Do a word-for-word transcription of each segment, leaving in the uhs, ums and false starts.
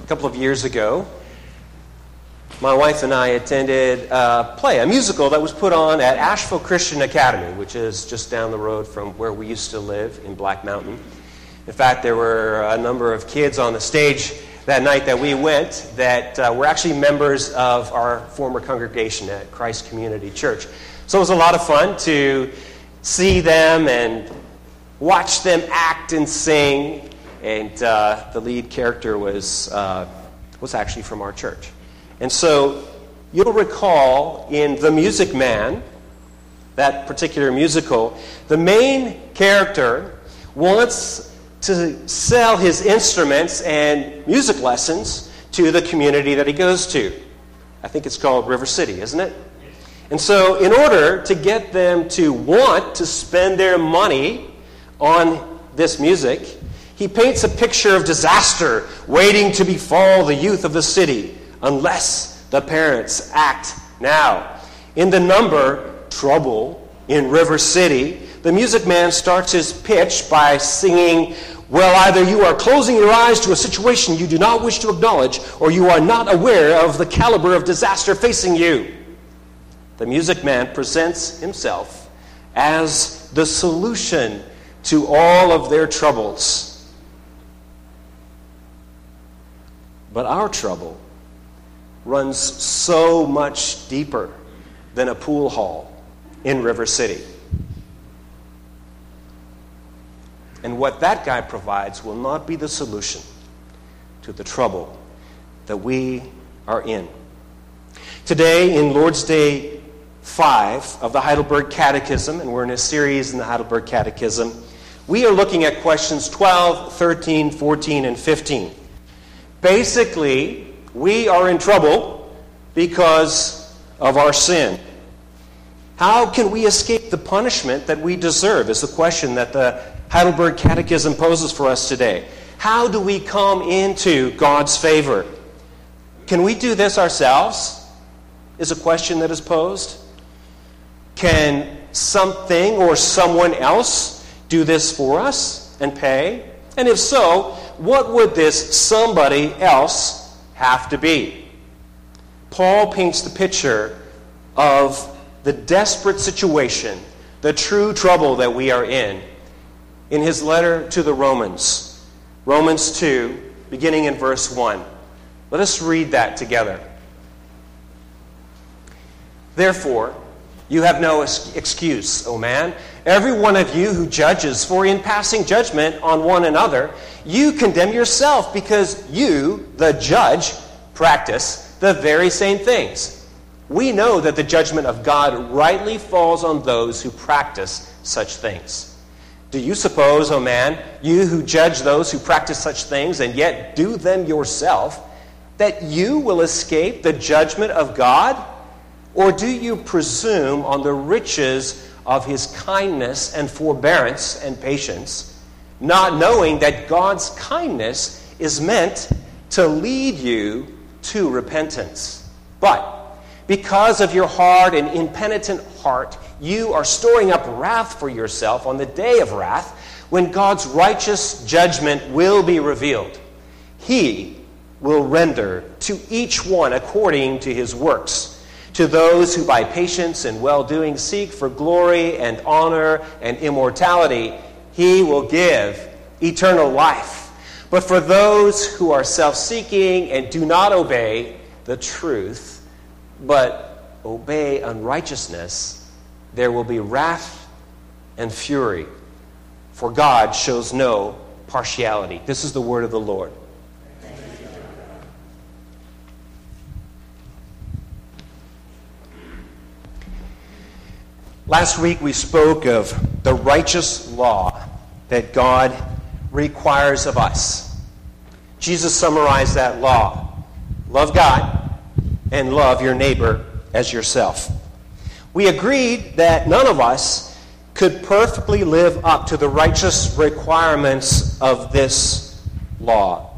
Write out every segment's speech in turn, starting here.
couple of years ago, my wife and I attended a play, a musical that was put on at Asheville Christian Academy, which is just down the road from where we used to live in Black Mountain. In fact, there were a number of kids on the stage that night that we went that uh, were actually members of our former congregation at Christ Community Church. So it was a lot of fun to see them and watch them act and sing. And uh, the lead character was uh, was actually from our church. And so you'll recall in The Music Man, that particular musical, the main character wants to sell his instruments and music lessons to the community that he goes to. I think it's called River City, isn't it? And so in order to get them to want to spend their money on this music, he paints a picture of disaster waiting to befall the youth of the city unless the parents act now. In the number Trouble in River City, the Music Man starts his pitch by singing, "Well, either you are closing your eyes to a situation you do not wish to acknowledge, or you are not aware of the caliber of disaster facing you." The Music Man presents himself as the solution to all of their troubles. But our trouble runs so much deeper than a pool hall in River City. And what that guy provides will not be the solution to the trouble that we are in. Today, in Lord's Day five of the Heidelberg Catechism, and we're in a series in the Heidelberg Catechism, we are looking at questions twelve, thirteen, fourteen, and fifteen. Basically, we are in trouble because of our sin. How can we escape the punishment that we deserve is the question that the Heidelberg Catechism poses for us today. How do we come into God's favor? Can we do this ourselves? Is a question that is posed. Can something or someone else do this for us and pay? And if so, what would this somebody else have to be? Paul paints the picture of the desperate situation, the true trouble that we are in, in his letter to the Romans. Romans two, beginning in verse one. Let us read that together. "Therefore, you have no excuse, O man, every one of you who judges, for in passing judgment on one another, you condemn yourself, because you, the judge, practice the very same things. We know that the judgment of God rightly falls on those who practice such things. Do you suppose, O man, you who judge those who practice such things and yet do them yourself, that you will escape the judgment of God? Or do you presume on the riches of his kindness and forbearance and patience, not knowing that God's kindness is meant to lead you to repentance? But because of your hard and impenitent heart, you are storing up wrath for yourself on the day of wrath, when God's righteous judgment will be revealed. He will render to each one according to his works. To those who by patience and well-doing seek for glory and honor and immortality, he will give eternal life. But for those who are self-seeking and do not obey the truth, but obey unrighteousness, there will be wrath and fury. For God shows no partiality." This is the word of the Lord. Last week we spoke of the righteous law that God requires of us. Jesus summarized that law. Love God and love your neighbor as yourself. We agreed that none of us could perfectly live up to the righteous requirements of this law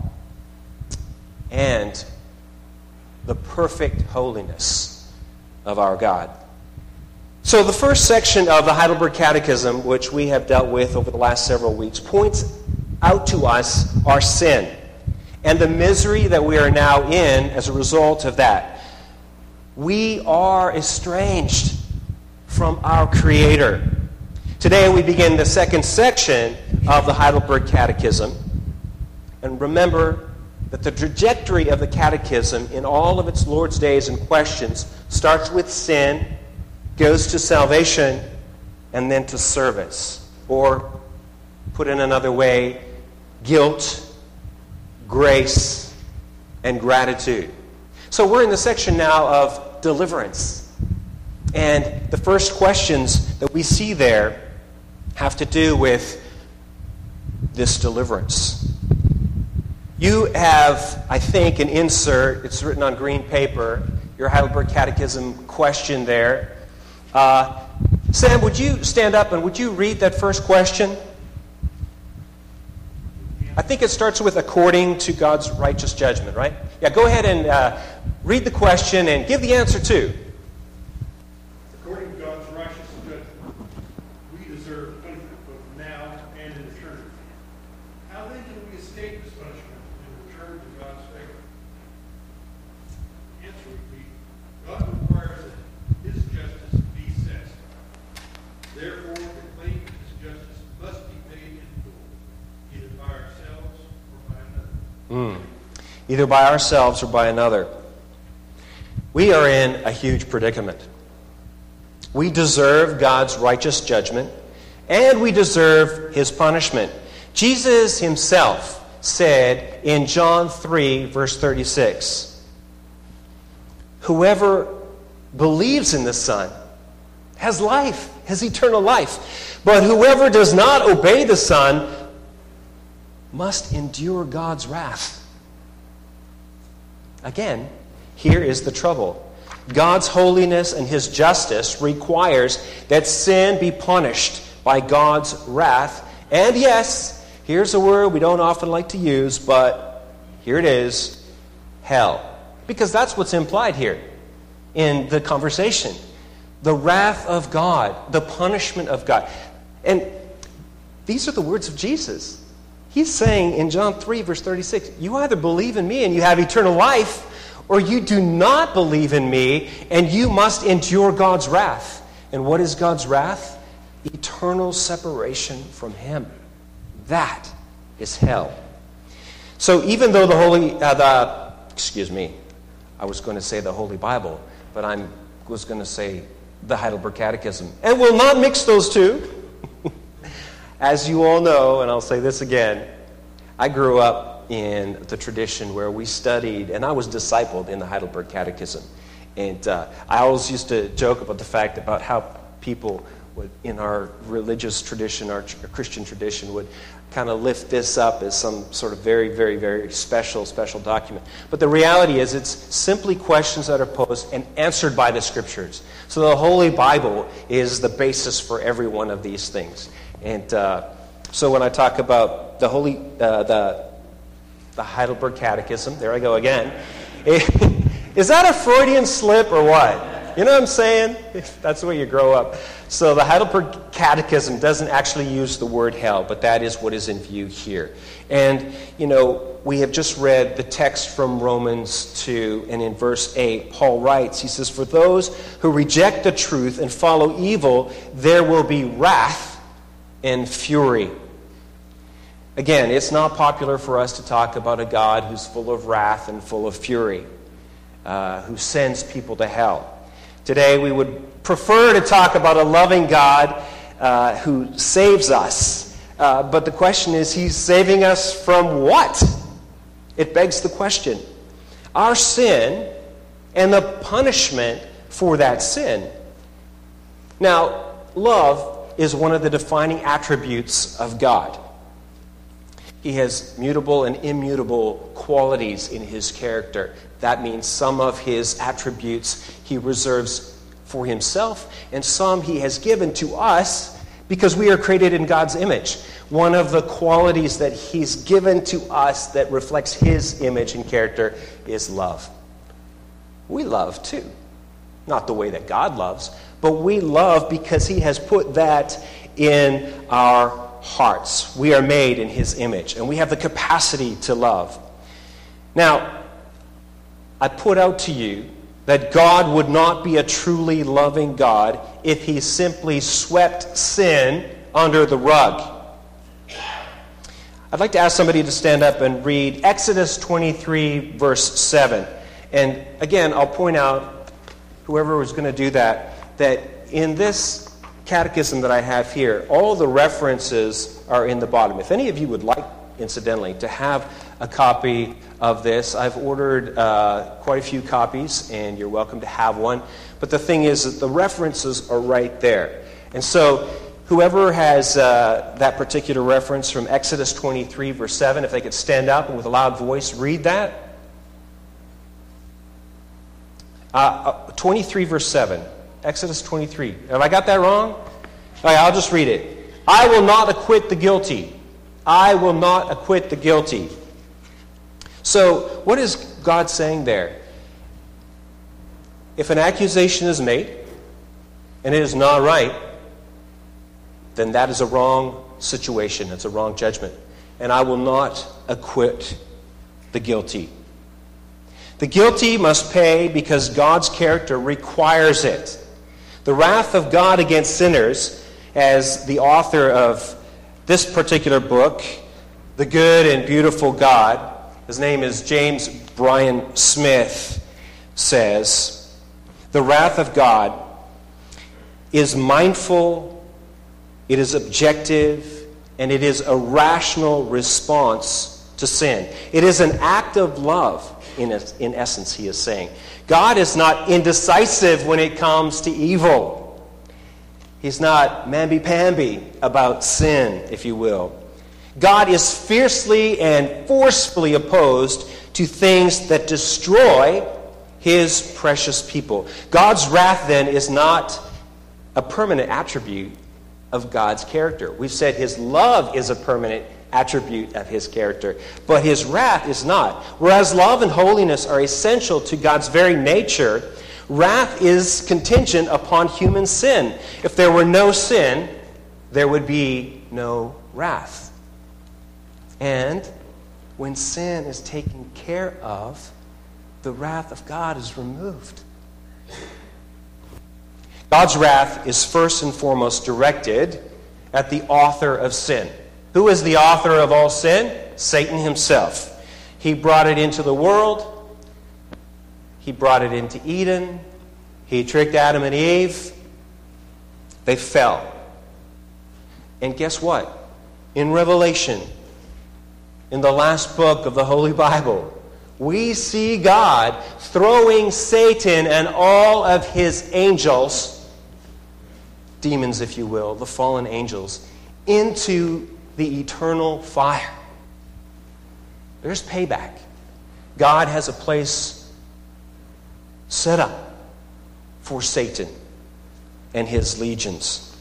and the perfect holiness of our God. So the first section of the Heidelberg Catechism, which we have dealt with over the last several weeks, points out to us our sin and the misery that we are now in as a result of that. We are estranged from our Creator. Today we begin the second section of the Heidelberg Catechism. And remember that the trajectory of the Catechism in all of its Lord's days and questions starts with sin, goes to salvation, and then to service. Or, put in another way, guilt, grace, and gratitude. So we're in the section now of deliverance. And the first questions that we see there have to do with this deliverance. You have, I think, an insert. It's written on green paper. Your Heidelberg Catechism question there. Uh, Sam, would you stand up and would you read that first question? I think it starts with according to God's righteous judgment, right? Yeah, go ahead and uh, read the question and give the answer too. According to God's righteous judgment, we deserve punishment both now and in eternity. How then can we escape this punishment and return to God's favor? The answer would be, God requires that His justice be satisfied. Therefore, the claim of His justice must be paid in full, either by ourselves or by another. Mm. Either by ourselves or by another. We are in a huge predicament. We deserve God's righteous judgment, and we deserve His punishment. Jesus Himself said in John three, verse thirty-six, "Whoever believes in the Son has life, has eternal life. But whoever does not obey the Son must endure God's wrath." Again, here is the trouble. God's holiness and His justice requires that sin be punished by God's wrath. And yes, here's a word we don't often like to use, but here it is, hell. Because that's what's implied here in the conversation. The wrath of God, the punishment of God. And these are the words of Jesus. He's saying in John three, verse thirty-six, you either believe in me and you have eternal life, or you do not believe in me and you must endure God's wrath. And what is God's wrath? Eternal separation from Him. That is hell. So even though the Holy, uh, the, excuse me, I was going to say the Holy Bible, but I was going to say the Heidelberg Catechism. And we'll not mix those two. As you all know, and I'll say this again, I grew up in the tradition where we studied, and I was discipled in the Heidelberg Catechism. And uh, I always used to joke about the fact about how people would, in our religious tradition, our Christian tradition, would kind of lift this up as some sort of very, very, very special, special document. But the reality is it's simply questions that are posed and answered by the Scriptures. So the Holy Bible is the basis for every one of these things. And uh, so when I talk about the Holy, uh, the the Heidelberg Catechism, there I go again. Is that a Freudian slip or what? You know what I'm saying? That's the way you grow up. So the Heidelberg Catechism doesn't actually use the word hell, but that is what is in view here. And, you know, we have just read the text from Romans two, and in verse eight, Paul writes, he says, "For those who reject the truth and follow evil, there will be wrath and fury." Again, it's not popular for us to talk about a God who's full of wrath and full of fury, uh, who sends people to hell. Today, we would prefer to talk about a loving God uh, who saves us. Uh, but the question is, He's saving us from what? It begs the question. Our sin and the punishment for that sin. Now, love is one of the defining attributes of God. He has mutable and immutable qualities in His character. That means some of His attributes He reserves for Himself, and some He has given to us because we are created in God's image. One of the qualities that He's given to us that reflects His image and character is love. We love too. Not the way that God loves, but we love because He has put that in our hearts. We are made in His image, and we have the capacity to love. Now, I put out to you that God would not be a truly loving God if he simply swept sin under the rug. I'd like to ask somebody to stand up and read Exodus twenty-three, verse seven. And again, I'll point out, whoever was going to do that, that in this catechism that I have here, all the references are in the bottom. If any of you would like, incidentally, to have a copy of this, I've ordered uh, quite a few copies, and you're welcome to have one. But the thing is that the references are right there. And so whoever has uh, that particular reference from Exodus twenty-three, verse seven, if they could stand up and with a loud voice read that. Uh, twenty-three, verse seven. Exodus twenty-three. Have I got that wrong? All right, I'll just read it. I will not acquit the guilty. I will not acquit the guilty. So, what is God saying there? If an accusation is made, and it is not right, then that is a wrong situation. It's a wrong judgment. And I will not acquit the guilty. The guilty must pay because God's character requires it. The wrath of God against sinners, as the author of this particular book, The Good and Beautiful God, his name is James Bryan Smith, says, the wrath of God is mindful, it is objective, and it is a rational response to sin. It is an act of love, in, in essence, he is saying. God is not indecisive when it comes to evil. He's not mamby-pamby about sin, if you will. God is fiercely and forcefully opposed to things that destroy his precious people. God's wrath, then, is not a permanent attribute of God's character. We've said his love is a permanent attribute of his character, but his wrath is not. Whereas love and holiness are essential to God's very nature, wrath is contingent upon human sin. If there were no sin, there would be no wrath. And when sin is taken care of, the wrath of God is removed. God's wrath is first and foremost directed at the author of sin. Who is the author of all sin? Satan himself. He brought it into the world. He brought it into Eden. He tricked Adam and Eve. They fell. And guess what? In Revelation, in the last book of the Holy Bible, we see God throwing Satan and all of his angels, demons if you will, the fallen angels, into the eternal fire. There's payback. God has a place set up for Satan and his legions.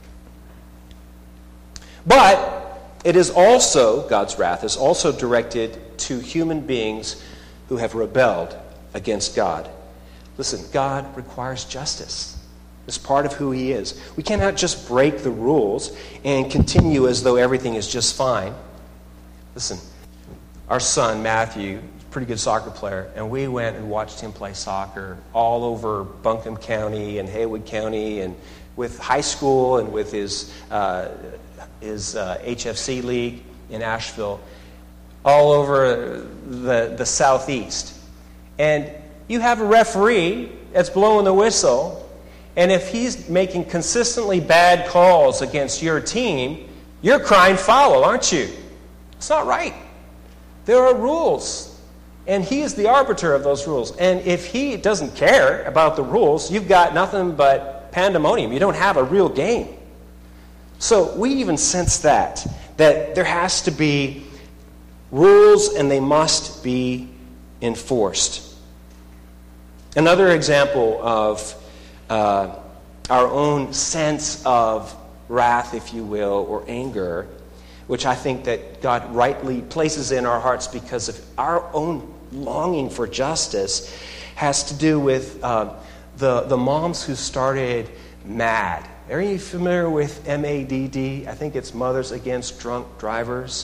But it is also, God's wrath is also directed to human beings who have rebelled against God. Listen, God requires justice. It's part of who he is. We cannot just break the rules and continue as though everything is just fine. Listen, our son, Matthew, a pretty good soccer player, and we went and watched him play soccer all over Buncombe County and Haywood County, and with high school and with his uh, his uh, H F C league in Asheville, all over the, the southeast. And you have a referee that's blowing the whistle, and if he's making consistently bad calls against your team, you're crying foul, aren't you? It's not right. There are rules, and he is the arbiter of those rules. And if he doesn't care about the rules, you've got nothing but pandemonium. You don't have a real game. So we even sense that, that there has to be rules and they must be enforced. Another example of uh, our own sense of wrath, if you will, or anger, which I think that God rightly places in our hearts because of our own longing for justice, has to do with uh, the, the moms who started MADD. Are you familiar with M A D D? I think it's Mothers Against Drunk Drivers.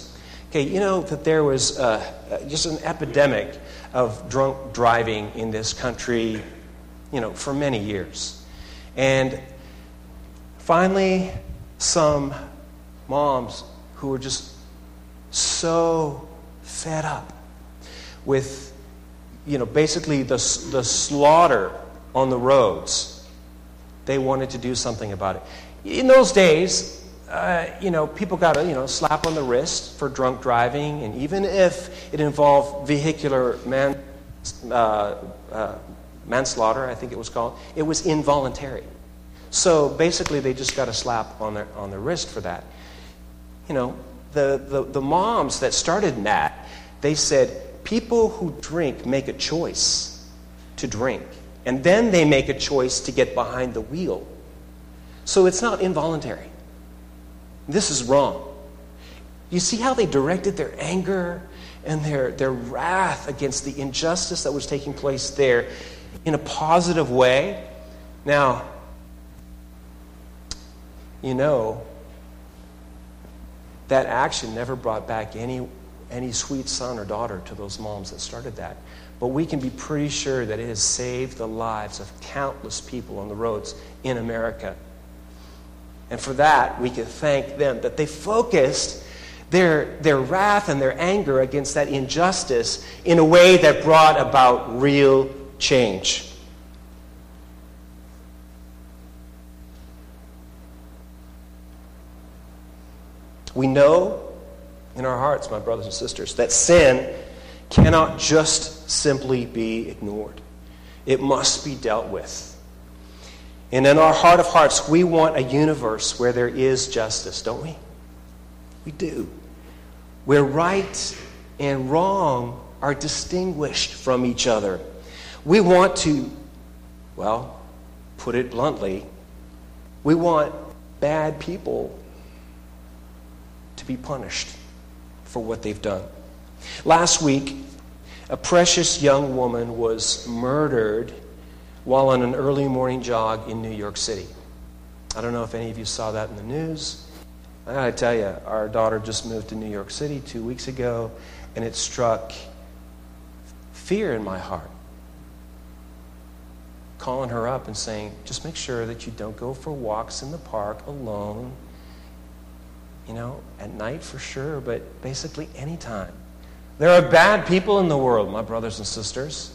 Okay, you know that there was uh, just an epidemic of drunk driving in this country, you know, for many years. And finally, some moms who were just so fed up with, you know, basically the, the slaughter on the roads, they wanted to do something about it. In those days, Uh, you know, people got a, you know, slap on the wrist for drunk driving, and even if it involved vehicular man, uh, uh, manslaughter, I think it was called, it was involuntary. So basically, they just got a slap on their on their wrist for that. You know, the, the, the moms that started that, they said, people who drink make a choice to drink, and then they make a choice to get behind the wheel. So it's not involuntary. This is wrong. You see how they directed their anger and their, their wrath against the injustice that was taking place there in a positive way? Now, you know, that action never brought back any, any sweet son or daughter to those moms that started that. But we can be pretty sure that it has saved the lives of countless people on the roads in America. And for that, we can thank them, that they focused their, their wrath and their anger against that injustice in a way that brought about real change. We know in our hearts, my brothers and sisters, that sin cannot just simply be ignored. It must be dealt with. And in our heart of hearts, we want a universe where there is justice, don't we? We do. Where right and wrong are distinguished from each other. We want to, well, put it bluntly, we want bad people to be punished for what they've done. Last week, a precious young woman was murdered while on an early morning jog in New York City. I don't know if any of you saw that in the news. I gotta tell you, our daughter just moved to New York City two weeks ago, and it struck fear in my heart. Calling her up and saying, just make sure that you don't go for walks in the park alone. You know, at night for sure, but basically anytime. There are bad people in the world, my brothers and sisters.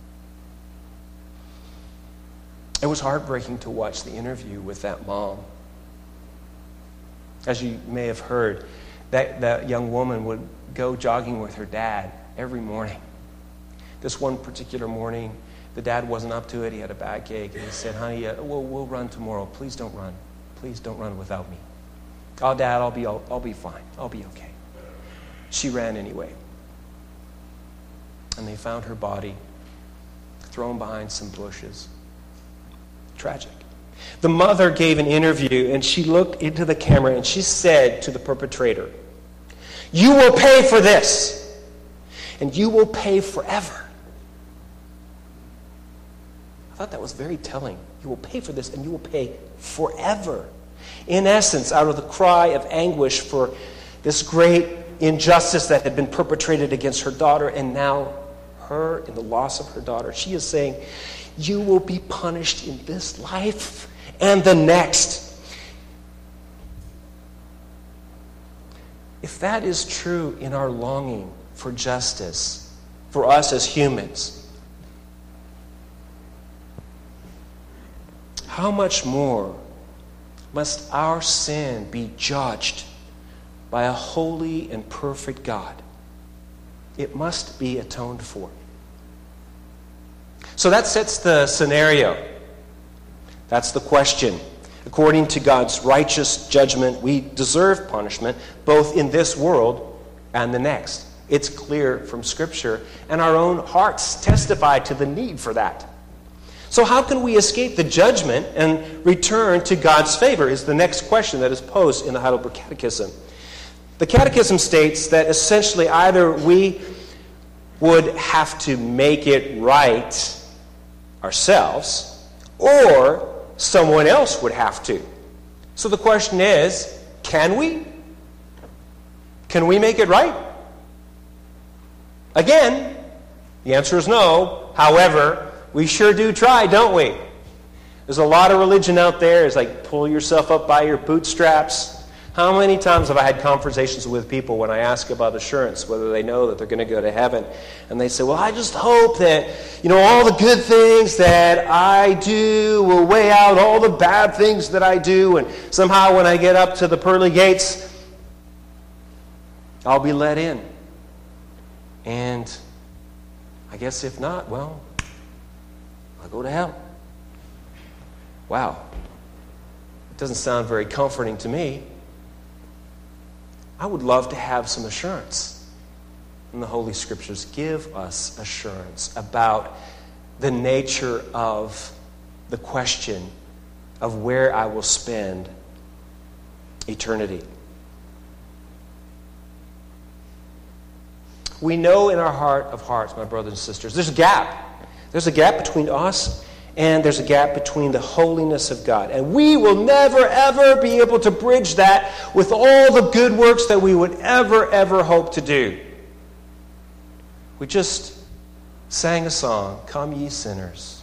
It was heartbreaking to watch the interview with that mom. As you may have heard, that, that young woman would go jogging with her dad every morning. This one particular morning, the dad wasn't up to it. He had a backache, and he said, honey, uh, we'll, we'll run tomorrow. Please don't run. Please don't run without me. Oh, Dad, I'll be, I'll, I'll be fine. I'll be okay. She ran anyway. And they found her body thrown behind some bushes. Tragic. The mother gave an interview, and she looked into the camera, and she said to the perpetrator, you will pay for this, and you will pay forever. I thought that was very telling. You will pay for this, and you will pay forever. In essence, out of the cry of anguish for this great injustice that had been perpetrated against her daughter, and now her in the loss of her daughter, she is saying, you will be punished in this life and the next. If that is true in our longing for justice, for us as humans, how much more must our sin be judged by a holy and perfect God? It must be atoned for. So that sets the scenario. That's the question. According to God's righteous judgment, we deserve punishment both in this world and the next. It's clear from Scripture, and our own hearts testify to the need for that. So how can we escape the judgment and return to God's favor is the next question that is posed in the Heidelberg Catechism. The Catechism states that essentially either we would have to make it right ourselves, or someone else would have to. So the question is, can we? Can we make it right? Again, the answer is no. However, we sure do try, don't we? There's a lot of religion out there. It's like pull yourself up by your bootstraps. How many times have I had conversations with people when I ask about assurance, whether they know that they're going to go to heaven, and they say, well, I just hope that, you know, all the good things that I do will weigh out all the bad things that I do, and somehow when I get up to the pearly gates, I'll be let in. And I guess if not, well, I'll go to hell. Wow. It doesn't sound very comforting to me. I would love to have some assurance. And the Holy Scriptures give us assurance about the nature of the question of where I will spend eternity. We know in our heart of hearts, my brothers and sisters, there's a gap. There's a gap between us and there's a gap between the holiness of God. And we will never, ever be able to bridge that with all the good works that we would ever, ever hope to do. We just sang a song, Come Ye Sinners.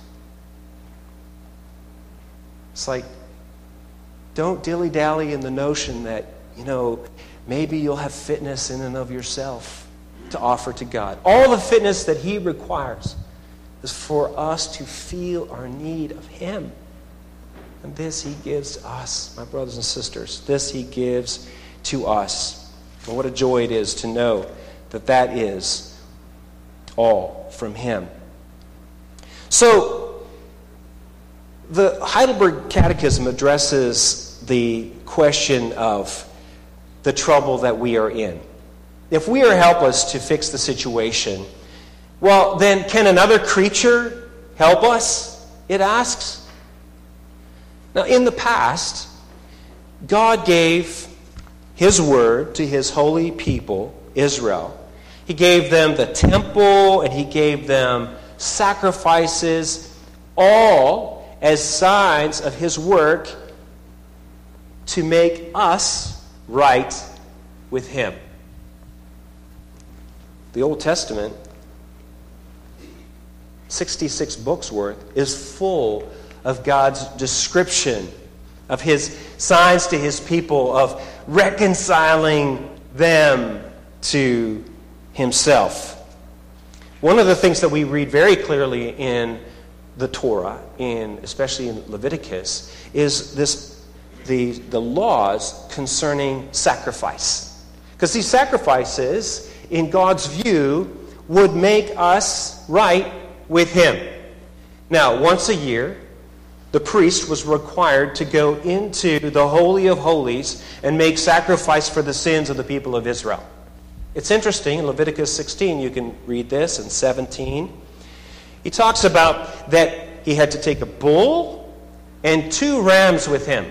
It's like, don't dilly-dally in the notion that, you know, maybe you'll have fitness in and of yourself to offer to God. All the fitness that He requires is for us to feel our need of Him. And this He gives to us, my brothers and sisters. This He gives to us. And what a joy it is to know that that is all from Him. So, the Heidelberg Catechism addresses the question of the trouble that we are in. If we are helpless to fix the situation, well, then can another creature help us? It asks. Now, in the past, God gave His word to His holy people, Israel. He gave them the temple and He gave them sacrifices, all as signs of His work to make us right with Him. The Old Testament, sixty-six books worth, is full of God's description of His signs to His people, of reconciling them to Himself. One of the things that we read very clearly in the Torah, in especially in Leviticus, is this the, the laws concerning sacrifice. Because these sacrifices, in God's view, would make us right with Him. Now, once a year, the priest was required to go into the Holy of Holies and make sacrifice for the sins of the people of Israel. It's interesting, in Leviticus sixteen, you can read this, and seventeen. He talks about that he had to take a bull and two rams with him.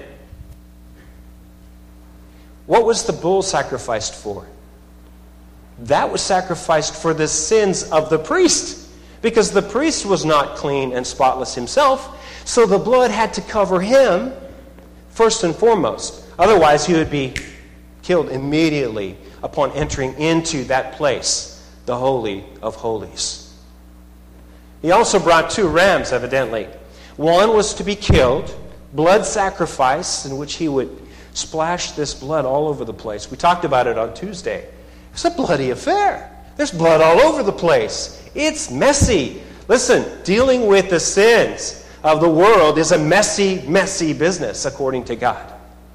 What was the bull sacrificed for? That was sacrificed for the sins of the priest, because the priest was not clean and spotless himself, so the blood had to cover him first and foremost. Otherwise, he would be killed immediately upon entering into that place, the Holy of Holies. He also brought two rams, evidently. One was to be killed, blood sacrifice, in which he would splash this blood all over the place. We talked about it on Tuesday. It's a bloody affair. There's blood all over the place. It's messy. Listen, dealing with the sins of the world is a messy, messy business, according to God.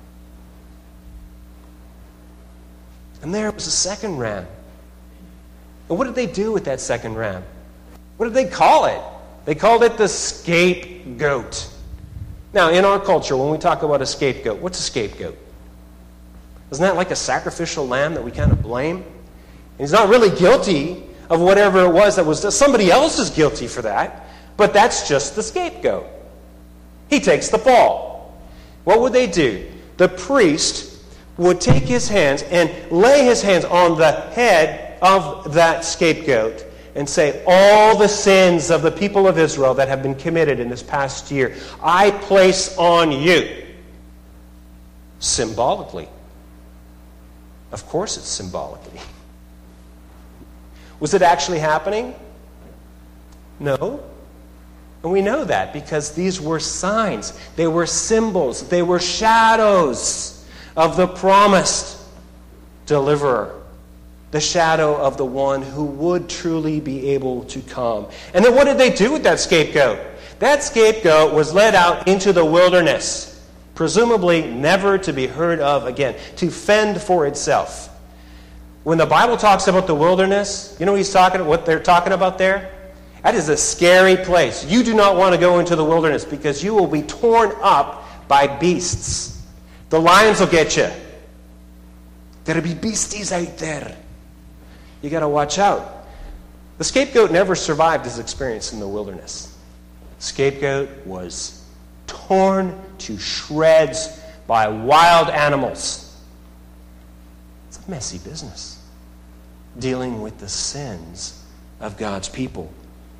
And there was a second ram. And what did they do with that second ram? What did they call it? They called it the scapegoat. Now, in our culture, when we talk about a scapegoat, what's a scapegoat? Isn't that like a sacrificial lamb that we kind of blame? And he's not really guilty of whatever it was that was done. Somebody else is guilty for that, but that's just the scapegoat. He takes the fall. What would they do? The priest would take his hands and lay his hands on the head of that scapegoat and say, all the sins of the people of Israel that have been committed in this past year, I place on you. Symbolically. Of course it's symbolically. Was it actually happening? No. And we know that because these were signs. They were symbols. They were shadows of the promised deliverer. The shadow of the one who would truly be able to come. And then what did they do with that scapegoat? That scapegoat was led out into the wilderness, presumably never to be heard of again, to fend for itself. When the Bible talks about the wilderness, you know what he's talking, what they're talking about there? That is a scary place. You do not want to go into the wilderness because you will be torn up by beasts. The lions will get you. There'll be beasties out there. You got to watch out. The scapegoat never survived his experience in the wilderness. The scapegoat was torn to shreds by wild animals. It's a messy business, dealing with the sins of God's people.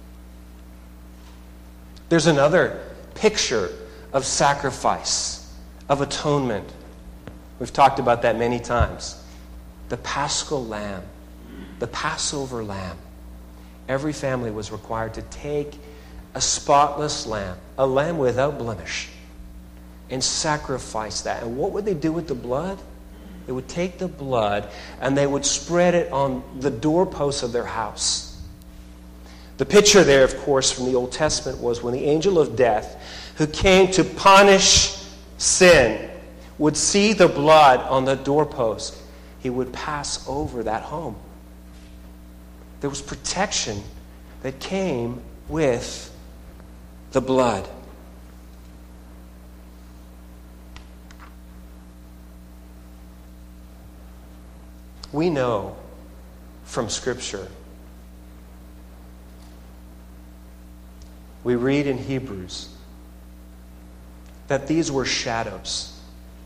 There's another picture of sacrifice, of atonement. We've talked about that many times. The Paschal lamb, the Passover lamb. Every family was required to take a spotless lamb, a lamb without blemish, and sacrifice that. And what would they do with the blood? They would take the blood and they would spread it on the doorposts of their house. The picture there, of course, from the Old Testament was when the angel of death, who came to punish sin, would see the blood on the doorpost. He would pass over that home. There was protection that came with the blood. We know from Scripture, we read in Hebrews, that these were shadows.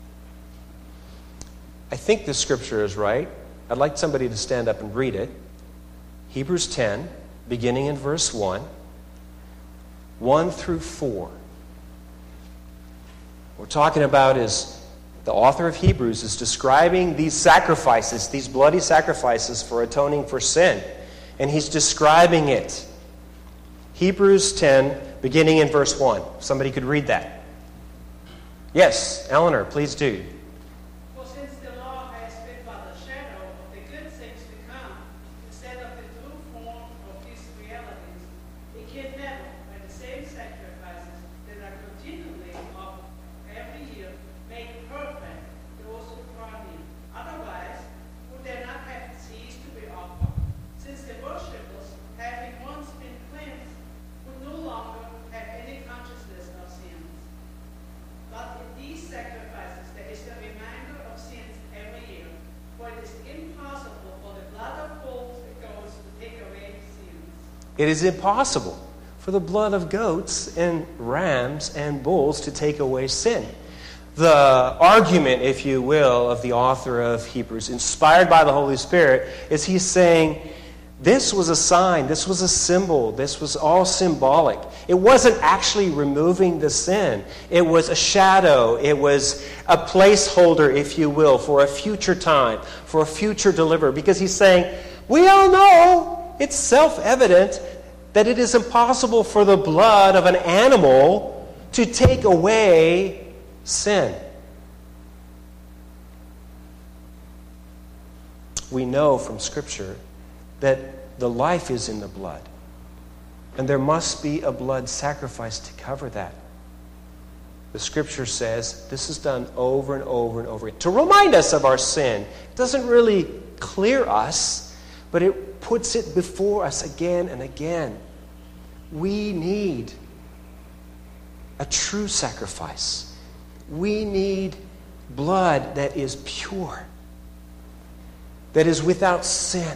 I think the Scripture is right. I'd like somebody to stand up and read it. Hebrews ten, beginning in verse one, one through four. What we're talking about is the author of Hebrews is describing these sacrifices, these bloody sacrifices for atoning for sin. And he's describing it. Hebrews ten, beginning in verse one. Somebody could read that. Yes, Eleanor, please do. For since the law has been but a shadow of the good things to come, instead of the true form of these realities, it can never, by the same sacrifices that are continually offered every year, make perfect those who come in. Otherwise, would they not have ceased to be offered, since the worshippers, having once been cleansed, would no longer have any consciousness of sins. But in these sacrifices there is a reminder of sins every year, for it is impossible for the blood of bulls and goats to take away sins. It is impossible for the blood of goats and rams and bulls to take away sin. The argument, if you will, of the author of Hebrews, inspired by the Holy Spirit, is he's saying, this was a sign, this was a symbol, this was all symbolic. It wasn't actually removing the sin. It was a shadow. It was a placeholder, if you will, for a future time, for a future deliverer. Because he's saying, we all know, it's self-evident, that it is impossible for the blood of an animal to take away sin. We know from Scripture that the life is in the blood. And there must be a blood sacrifice to cover that. The Scripture says this is done over and over and over again to remind us of our sin. It doesn't really clear us, but it puts it before us again and again. We need a true sacrifice. We need blood that is pure, that is without sin,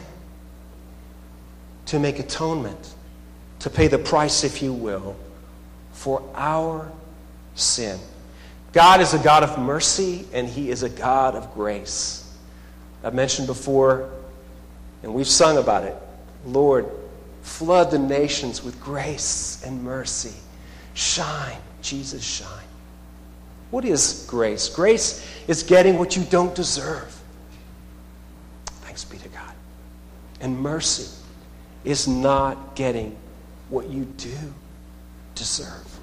to make atonement, to pay the price, if you will, for our sin. God is a God of mercy, and He is a God of grace. I've mentioned before, and we've sung about it, Lord, flood the nations with grace and mercy. Shine, Jesus, shine. What is grace? Grace is getting what you don't deserve. Thanks be to God. And mercy is not getting what you do deserve.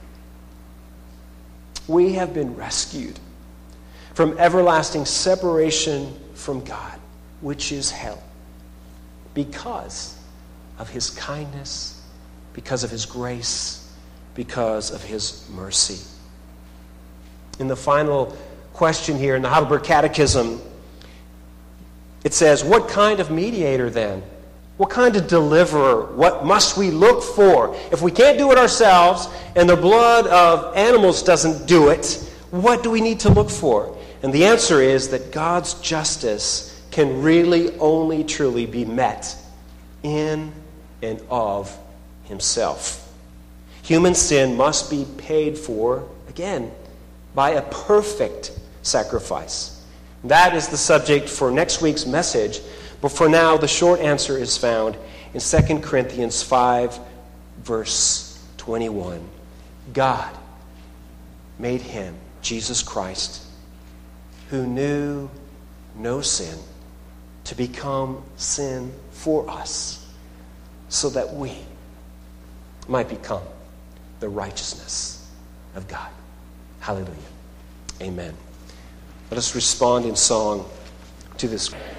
We have been rescued from everlasting separation from God, which is hell, because of his kindness, because of his grace, because of his mercy. In the final question here in the Heidelberg Catechism, it says, what kind of mediator then? What kind of deliverer? What must we look for? If we can't do it ourselves and the blood of animals doesn't do it, what do we need to look for? And the answer is that God's justice can really only truly be met in and of himself. Human sin must be paid for, again, by a perfect sacrifice. That is the subject for next week's message. But for now, the short answer is found in Second Corinthians five, verse twenty-one. God made him, Jesus Christ, who knew no sin, to become sin for us, so that we might become the righteousness of God. Hallelujah. Amen. Let us respond in song to this.